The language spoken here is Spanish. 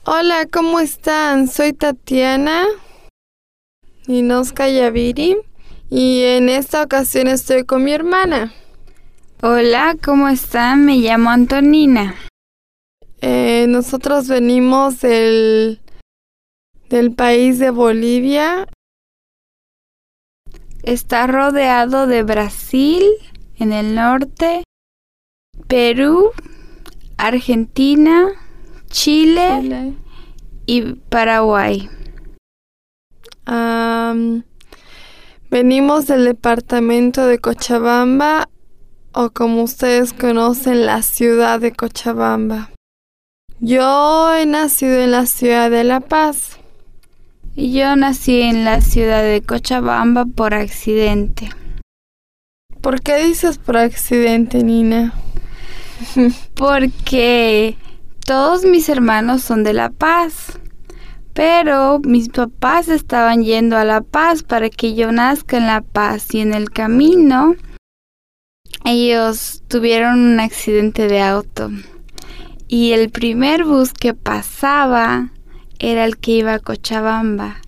Hola, ¿cómo están? Soy Tatiana Ninoska Yaviri y en esta ocasión estoy con mi hermana. Hola, ¿cómo están? Me llamo Antonina. Nosotros venimos del país de Bolivia. Está rodeado de Brasil en el norte, Perú, Argentina, Chile y Paraguay. Venimos del departamento de Cochabamba, o como ustedes conocen, la ciudad de Cochabamba. Yo he nacido en la ciudad de La Paz. Y yo nací en la ciudad de Cochabamba por accidente. ¿Por qué dices por accidente, Nina? Porque todos mis hermanos son de La Paz, pero mis papás estaban yendo a La Paz para que yo nazca en La Paz y en el camino ellos tuvieron un accidente de auto y el primer bus que pasaba era el que iba a Cochabamba